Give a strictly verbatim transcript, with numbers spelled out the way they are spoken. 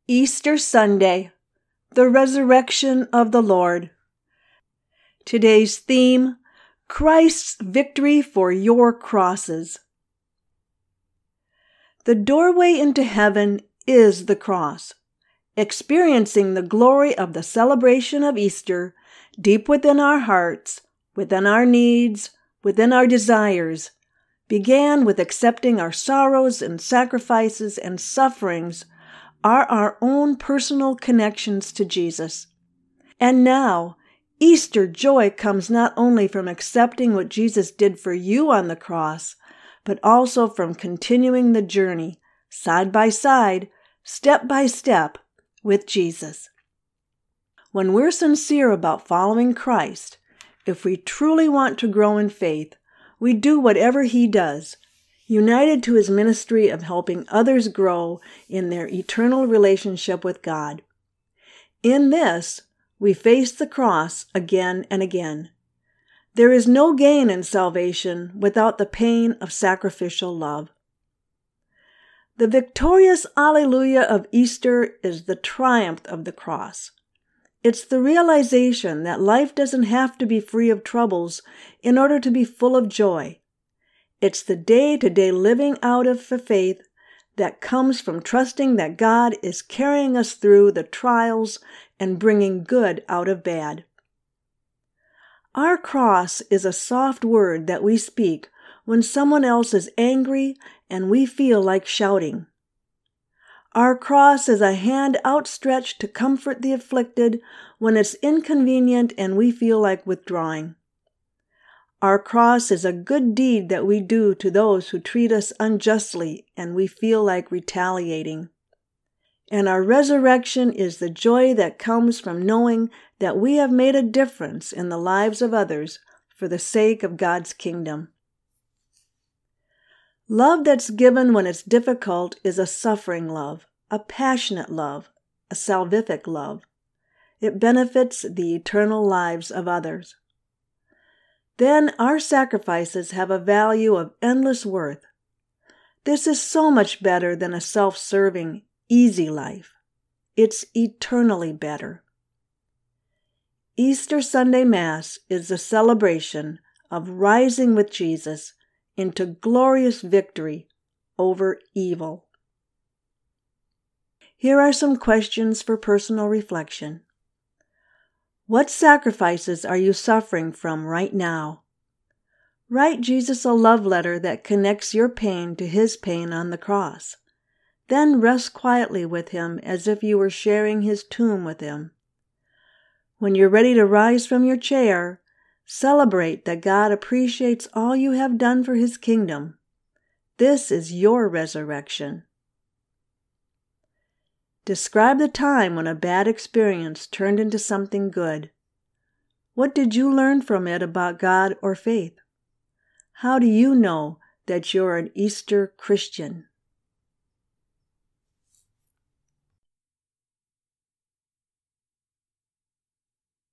Easter Sunday, the resurrection of the Lord. Today's theme, Christ's victory for your crosses. The doorway into heaven is the cross. Experiencing the glory of the celebration of Easter deep within our hearts, within our needs, within our desires, began with accepting our sorrows and sacrifices and sufferings are our own personal connections to Jesus. And now, Easter joy comes not only from accepting what Jesus did for you on the cross, but also from continuing the journey, side by side, step by step, with Jesus. When we're sincere about following Christ, if we truly want to grow in faith, we do whatever He does, united to His ministry of helping others grow in their eternal relationship with God. In this, we face the cross again and again. There is no gain in salvation without the pain of sacrificial love. The victorious Alleluia of Easter is the triumph of the cross. It's the realization that life doesn't have to be free of troubles in order to be full of joy. It's the day-to-day living out of faith that comes from trusting that God is carrying us through the trials and bringing good out of bad. Our cross is a soft word that we speak when someone else is angry and we feel like shouting. Our cross is a hand outstretched to comfort the afflicted when it's inconvenient and we feel like withdrawing. Our cross is a good deed that we do to those who treat us unjustly and we feel like retaliating. And our resurrection is the joy that comes from knowing that we have made a difference in the lives of others for the sake of God's kingdom. Love that's given when it's difficult is a suffering love, a passionate love, a salvific love. It benefits the eternal lives of others. Then our sacrifices have a value of endless worth. This is so much better than a self-serving, easy life. It's eternally better. Easter Sunday Mass is the celebration of rising with Jesus into glorious victory over evil. Here are some questions for personal reflection. What sacrifices are you suffering from right now? Write Jesus a love letter that connects your pain to His pain on the cross. Then rest quietly with Him as if you were sharing His tomb with Him. When you're ready to rise from your chair, celebrate that God appreciates all you have done for His kingdom. This is your resurrection. Describe the time when a bad experience turned into something good. What did you learn from it about God or faith? How do you know that you're an Easter Christian?